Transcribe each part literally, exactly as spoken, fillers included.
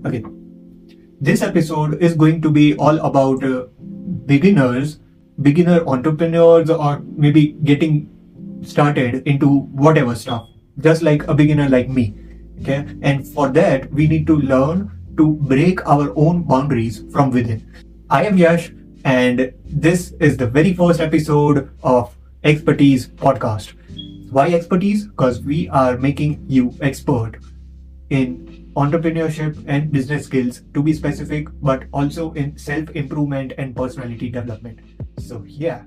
Okay, this episode is going to be all about uh, beginners, beginner entrepreneurs, or maybe getting started into whatever stuff, just like a beginner like me. Okay, and for that, we need to learn to break our own boundaries from within. I am Yash, and this is the very first episode of Expertise Podcast. Why expertise? Because we are making you expert in entrepreneurship and business skills, to be specific, but also in self improvement and personality development. So, yeah.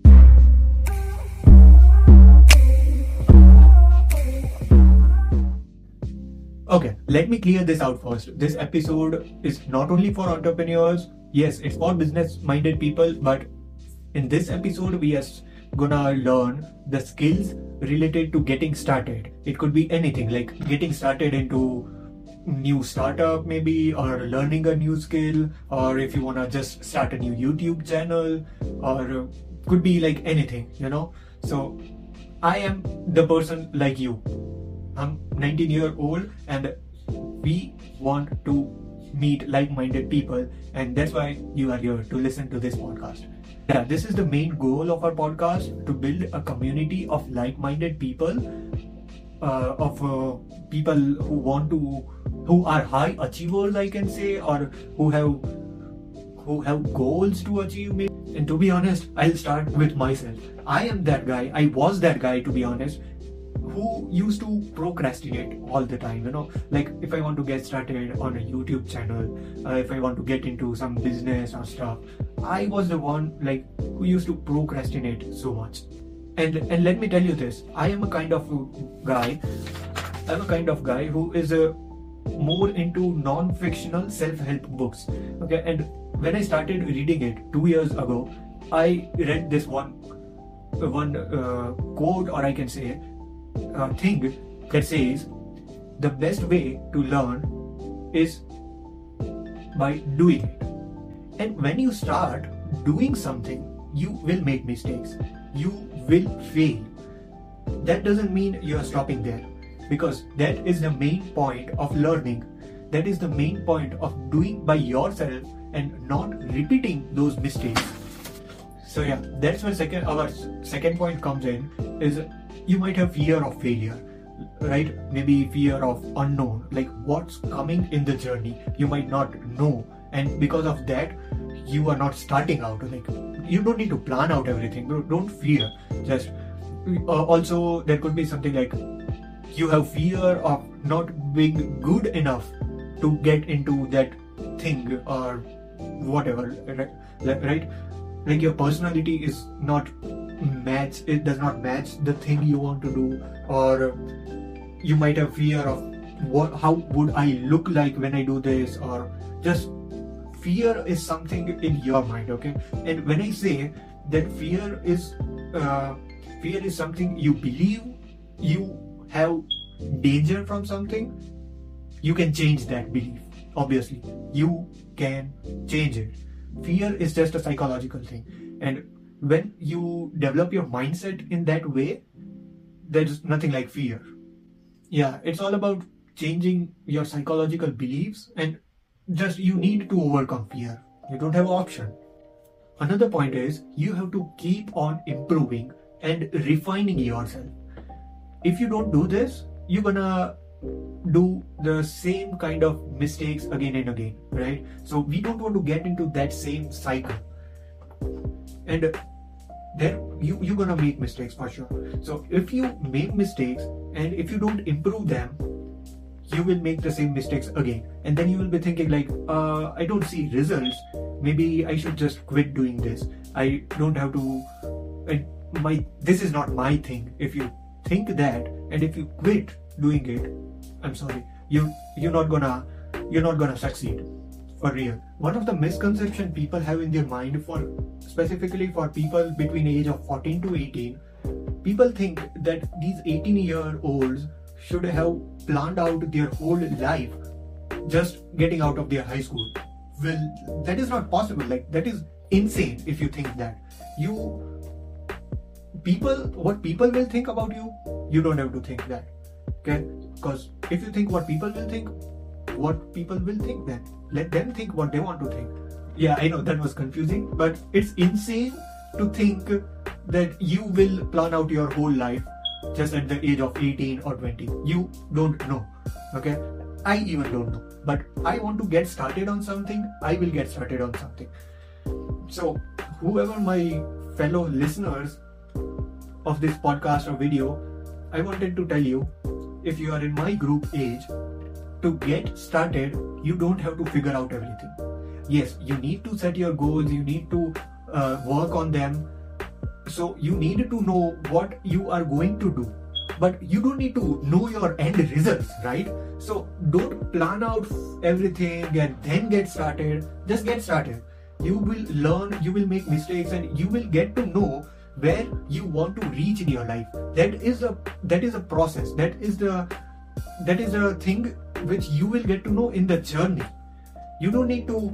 Okay, let me clear this out first. This episode is not only for entrepreneurs, yes, it's for business minded people, but in this episode, we are gonna learn the skills related to getting started. It could be anything like getting started into new startup maybe, or learning a new skill, or if you want to just start a new YouTube channel, or uh, could be like anything, you know. So I am the person like you. I'm nineteen year old and we want to meet like-minded people, and that's why you are here to listen to this podcast. Yeah, this is the main goal of our podcast, to build a community of like-minded people, uh, of uh, people who want to, who are high achievers, I can say, or who have who have goals to achieve. Maybe. And to be honest, I'll start with myself. I am that guy. I was that guy, to be honest, who used to procrastinate all the time. You know, like if I want to get started on a YouTube channel, uh, if I want to get into some business or stuff, I was the one like who used to procrastinate so much. And and let me tell you this, I am a kind of guy, I'm a kind of guy who is a more into non-fictional self-help books. Okay, and when I started reading it two years ago, I read this one one uh, quote, or I can say uh, thing that says the best way to learn is by doing it. And when you start doing something, you will make mistakes, you will fail. That doesn't mean you are stopping there, because that is the main point of learning. That is the main point of doing by yourself and not repeating those mistakes. So yeah, that's where second our second point comes in, is you might have fear of failure, right? Maybe fear of unknown, like what's coming in the journey. You might not know, and because of that, you are not starting out. Like you don't need to plan out everything. Don't fear. Just uh, also there could be something like you have fear of not being good enough to get into that thing or whatever, right? right? Like your personality is not match. It does not match the thing you want to do, or you might have fear of what, how would I look like when I do this, or just fear is something in your mind. Okay, and when I say that fear is uh, fear is something you believe you have danger from something, you can change that belief. Obviously, you can change it. Fear is just a psychological thing, and when you develop your mindset in that way, there's nothing like fear. Yeah, it's all about changing your psychological beliefs, and just you need to overcome fear. You don't have an option. Another point is you have to keep on improving and refining yourself. If you don't do this, you're gonna do the same kind of mistakes again and again, right? So we don't want to get into that same cycle, and then you you're gonna make mistakes for sure. So if you make mistakes and if you don't improve them, you will make the same mistakes again, and then you will be thinking like, uh, I don't see results, maybe I should just quit doing this. I don't have to, and my this is not my thing. If you think that, and if you quit doing it, I'm sorry, you you're not gonna you're not gonna succeed for real. One of the misconceptions people have in their mind, for specifically for people between age of fourteen to eighteen, people think that these eighteen year olds should have planned out their whole life just getting out of their high school. Well, that is not possible. Like that is insane if you think that. You people what people will think about you, you don't have to think that. Okay, because if you think what people will think, what people will think then. Let them think what they want to think. Yeah, I know that was confusing, but it's insane to think that you will plan out your whole life just at the age of eighteen or twenty. You don't know, okay? I even don't know. But I want to get started on something, I will get started on something. So, whoever my fellow listeners of this podcast or video, I wanted to tell you, if you are in my group age, to get started, you don't have to figure out everything. Yes, you need to set your goals, you need to uh, work on them. So you need to know what you are going to do, but you don't need to know your end results, right? So don't plan out everything and then get started. Just get started. You will learn, you will make mistakes, and you will get to know where you want to reach in your life. That is a that is a process. That is the that is a thing which you will get to know in the journey. You don't need to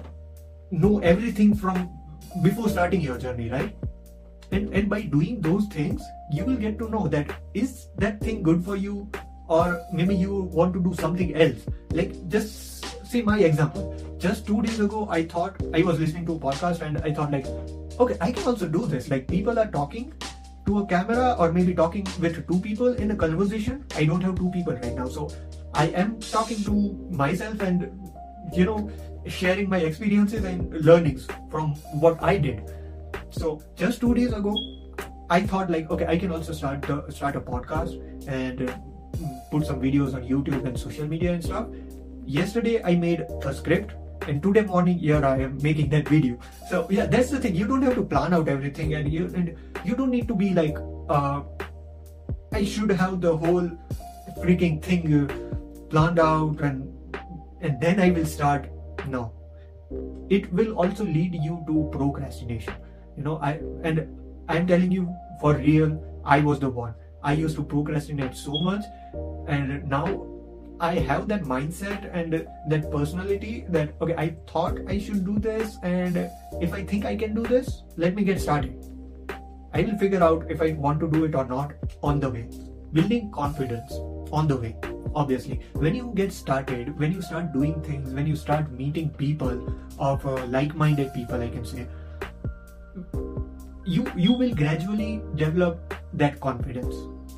know everything from before starting your journey, right? And, and by doing those things, you will get to know that is that thing good for you, or maybe you want to do something else. Like, just see my example. Just two days ago, I thought, I was listening to a podcast and I thought like, okay, I can also do this. Like, people are talking to a camera or maybe talking with two people in a conversation. I don't have two people right now. So I am talking to myself and, you know, sharing my experiences and learnings from what I did. So just two days ago, I thought like, okay, I can also start the, start a podcast and uh, put some videos on YouTube and social media and stuff. Yesterday, I made a script, and today morning, here I am making that video. So yeah, that's the thing. You don't have to plan out everything, and you and you don't need to be like, uh, I should have the whole freaking thing uh, planned out, and and then I will start. No, it will also lead you to procrastination. You know, I and I'm telling you for real, I was the one. I used to procrastinate so much, and now I have that mindset and that personality that, okay, I thought I should do this, and if I think I can do this, let me get started. I will figure out if I want to do it or not on the way. Building confidence on the way. Obviously, when you get started, when you start doing things, when you start meeting people of uh, like-minded people, I can say, you you will gradually develop that confidence.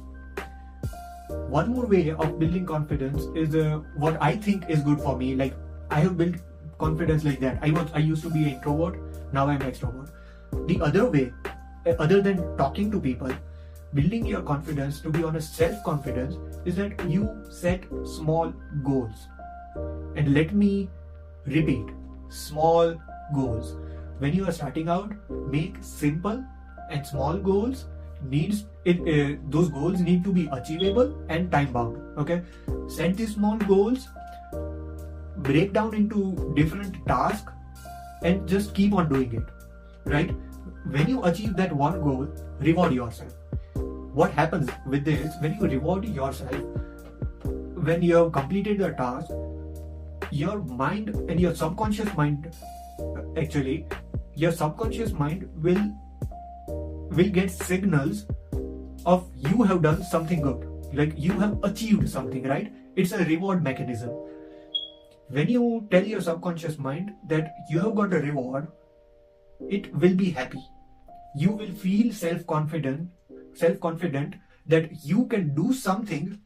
One more way of building confidence is uh, what I think is good for me. Like, I have built confidence like that. I was I used to be an introvert, now I'm extrovert. The other way, uh, other than talking to people, building your confidence, to be honest, self-confidence, is that you set small goals. And let me repeat, small goals. When you are starting out, make simple and small goals. Needs it uh, those goals need to be achievable and time bound. Okay, set these small goals, break down into different tasks, and just keep on doing it. Right? When you achieve that one goal, reward yourself. What happens with this, when you reward yourself, when you have completed the task, your mind and your subconscious mind, actually, your subconscious mind will will get signals of you have done something good, like you have achieved something, right? It's a reward mechanism. When you tell your subconscious mind that you have got a reward, it will be happy. You will feel self-confident, self-confident that you can do something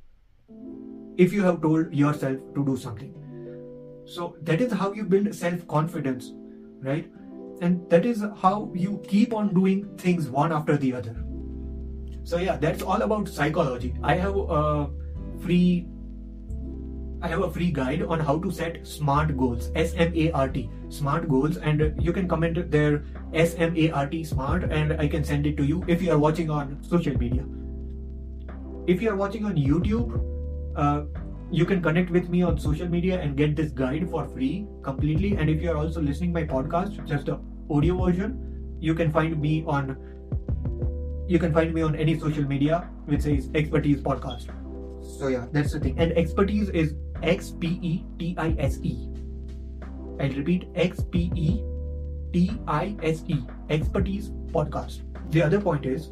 if you have told yourself to do something. So that is how you build self-confidence, right? And that is how you keep on doing things one after the other. So yeah, that's all about psychology. I have a free I have a free guide on how to set SMART goals, S M A R T, SMART goals, and you can comment there S M A R T SMART, and I can send it to you if you are watching on social media. If you are watching on YouTube, uh, you can connect with me on social media and get this guide for free completely. And if you are also listening my podcast, just the audio version, you can find me on you can find me on any social media which says Expertise Podcast. So yeah, that's the thing. And expertise is X P E T I S E. I'll repeat, X P E T I S E. Expertise Podcast. The other point is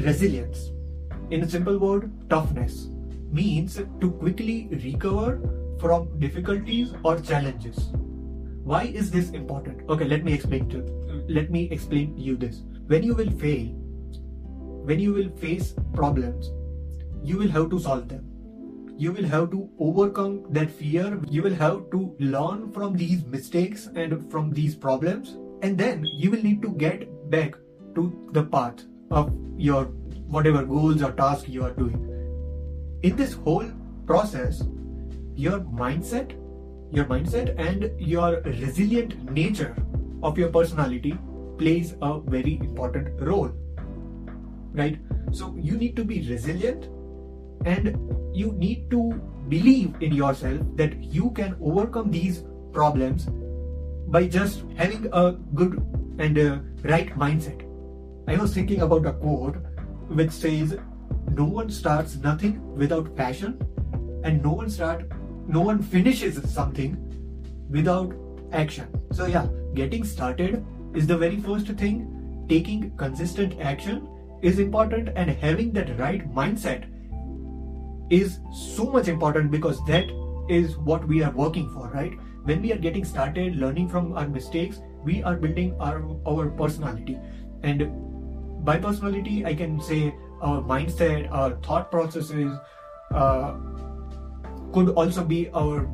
resilience. In a simple word, toughness means to quickly recover from difficulties or challenges. Why is this important? Okay, let me explain to let me explain you this. When you will fail, when you will face problems, you will have to solve them. You will have to overcome that fear. You will have to learn from these mistakes and from these problems, and then you will need to get back to the path of your whatever goals or tasks you are doing. In this whole process, your mindset, your mindset and your resilient nature of your personality plays a very important role, right? So you need to be resilient and you need to believe in yourself that you can overcome these problems by just having a good and a right mindset. I was thinking about a quote which says, no one starts nothing without passion, and no one start no one finishes something without action. So yeah, getting started is the very first thing. Taking consistent action is important, and having that right mindset is so much important, because that is what we are working for, right? When we are getting started learning from our mistakes, we are building our our personality. And by personality, I can say our mindset, our thought processes, uh, could also be our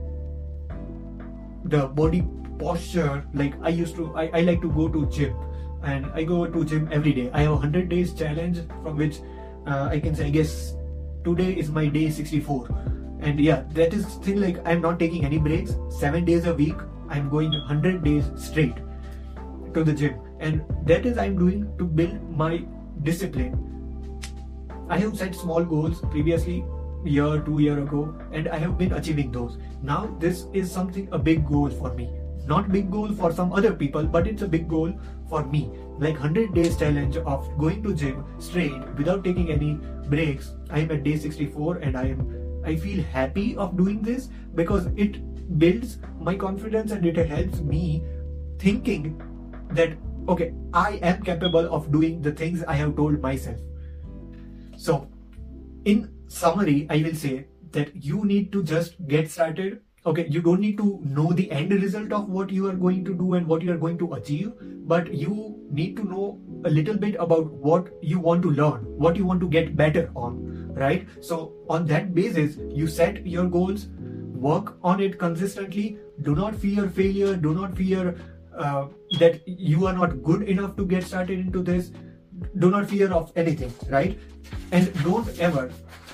the body posture. Like I used to, I, I like to go to gym, and I go to gym every day. I have a one hundred days challenge, from which uh, I can say, I guess today is my day sixty-four. And yeah, that is thing, like I'm not taking any breaks. Seven days a week, I'm going one hundred days straight to the gym. And that is I'm doing to build my discipline. I have set small goals previously, year, two year ago, and I have been achieving those. Now this is something, a big goal for me. Not big goal for some other people, but it's a big goal for me. Like one hundred days challenge of going to gym straight without taking any breaks. I am at day sixty-four, and I am I feel happy of doing this because it builds my confidence, and it helps me thinking that okay, I am capable of doing the things I have told myself. So in summary, I will say that you need to just get started. Okay, you don't need to know the end result of what you are going to do and what you are going to achieve, but you need to know a little bit about what you want to learn, what you want to get better on, right? So on that basis, you set your goals, work on it consistently. Do not fear failure. Do not fear uh, that you are not good enough to get started into this. Do not fear of anything, right? And don't ever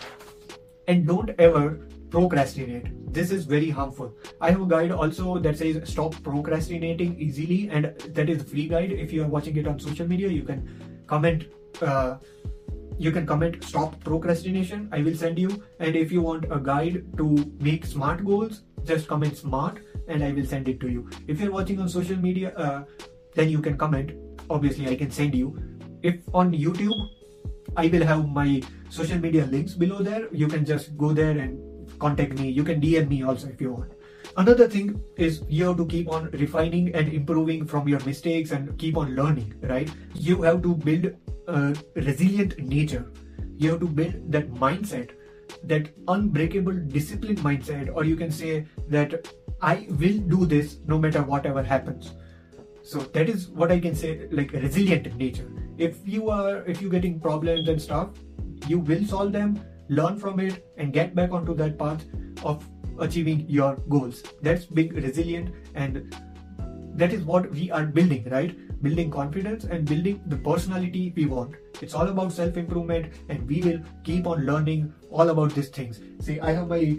and don't ever procrastinate. This is very harmful. I have a guide also that says stop procrastinating easily, and that is a free guide. If you are watching it on social media, you can comment uh, you can comment stop procrastination. I will send you. And if you want a guide to make smart goals, just comment smart and I will send it to you. If you're watching on social media, uh, then you can comment. Obviously I can send you. If on YouTube, I will have my social media links below there. You can just go there and contact me. You can D M me also if you want. Another thing is you have to keep on refining and improving from your mistakes and keep on learning, right? You have to build a resilient nature. You have to build that mindset, that unbreakable discipline mindset, or you can say that I will do this no matter whatever happens. So that is what I can say, like resilient nature. If you are, if you're getting problems and stuff, you will solve them, learn from it, and get back onto that path of achieving your goals. That's being resilient, and that is what we are building, right? Building confidence and building the personality we want. It's all about self-improvement, and we will keep on learning all about these things. See, I have my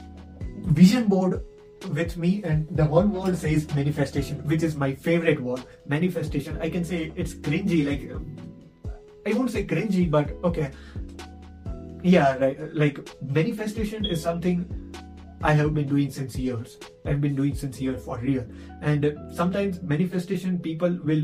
vision board with me, and the one word says manifestation, which is my favorite word. Manifestation, I can say it's cringy, like I won't say cringy, but okay, yeah, right. Like manifestation is something I have been doing since years. I've been doing since years for real. And sometimes manifestation people will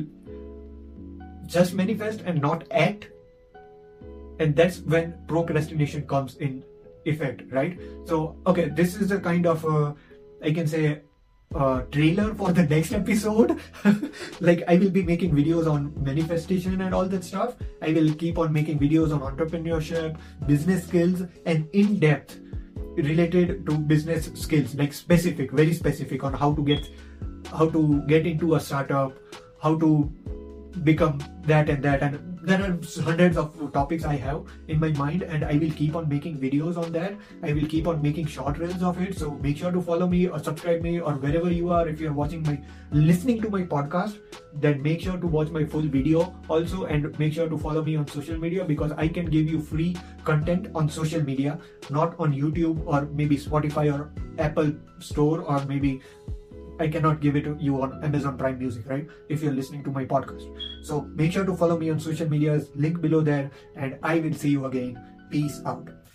just manifest and not act, and that's when procrastination comes in effect, right? So okay, this is a kind of a, I can say, uh, trailer for the next episode. Like I will be making videos on manifestation and all that stuff. I will keep on making videos on entrepreneurship, business skills, and in-depth related to business skills, like specific, very specific on how to get how to get into a startup, how to become that and that, and there are hundreds of topics I have in my mind, and I will keep on making videos on that. I will keep on making short reels of it. So make sure to follow me or subscribe me, or wherever you are. If you are watching my listening to my podcast, then make sure to watch my full video also, and make sure to follow me on social media, because I can give you free content on social media, not on YouTube or maybe Spotify or Apple Store, or maybe I cannot give it to you on Amazon Prime Music, right? If you're listening to my podcast. So make sure to follow me on social media, link below there, and I will see you again. Peace out.